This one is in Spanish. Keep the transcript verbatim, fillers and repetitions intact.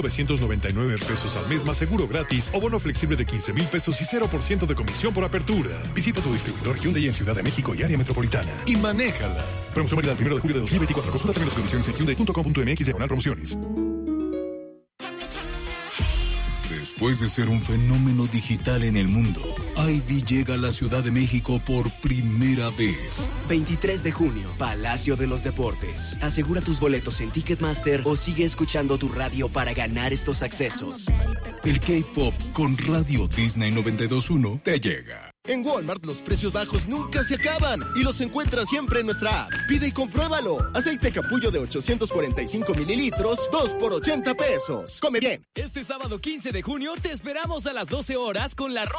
novecientos noventa y nueve pesos al mes más seguro gratis o bono flexible de quince mil pesos y cero por ciento de comisión por apertura. Visita tu distribuidor Hyundai en Ciudad de México y área metropolitana y manéjala. Promoción válida el primero de julio de dos mil veinticuatro. Consulta también las condiciones en hyundai punto com punto m x diagonal promociones. Después de ser un fenómeno digital en el mundo, Ivy llega a la Ciudad de México por primera vez. veintitrés de junio, Palacio de los Deportes. Asegura tus boletos en Ticketmaster o sigue escuchando tu radio para ganar estos accesos. El K-Pop con Radio Disney noventa y dos punto uno te llega. En Walmart los precios bajos nunca se acaban y los encuentras siempre en nuestra app. Pide y compruébalo. Aceite capullo de ochocientos cuarenta y cinco mililitros, dos por ochenta pesos. Come bien. Este sábado quince de junio te esperamos a las doce horas con la